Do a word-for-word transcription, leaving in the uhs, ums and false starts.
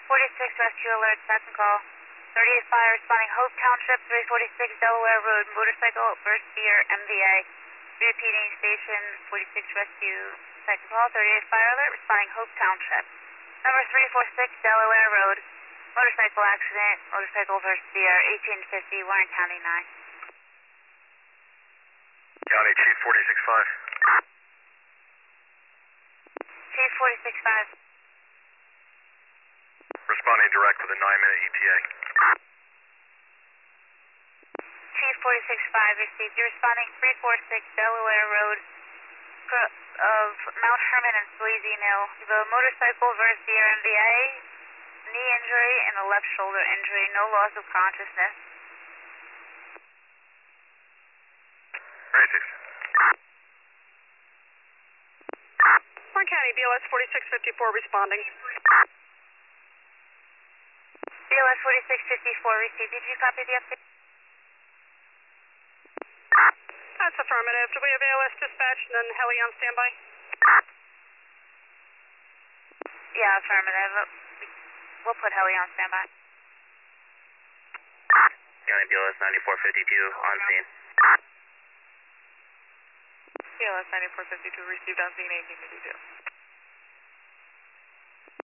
forty-six rescue alert, second call. thirty-eight fire responding Hope Township, three forty-six Delaware Road, motorcycle burst gear, M V A. Repeating station forty-six rescue, second call, thirty-eight fire alert, responding Hope Township. Number three forty-six Delaware Road, motorcycle accident, motorcycle versus gear, eighteen fifty, Warren County nine. County Chief forty-six five. Chief forty-six five. Responding direct with a nine minute E T A. Chief forty-six five received. You're responding three forty-six Delaware Road of Mount Hermon and Swayze Mill. The motorcycle versus the M V A, knee injury and a left shoulder injury, no loss of consciousness. thirty-six. Warren County, B L S forty-six fifty-four responding. B L S forty-six fifty-four received. Did you copy the update? That's affirmative. Do we have A L S dispatch and then heli on standby? Yeah, affirmative. We'll put heli on standby. County B L S ninety-four fifty-two on scene. B L S ninety-four fifty-two received on scene eighteen fifty-two.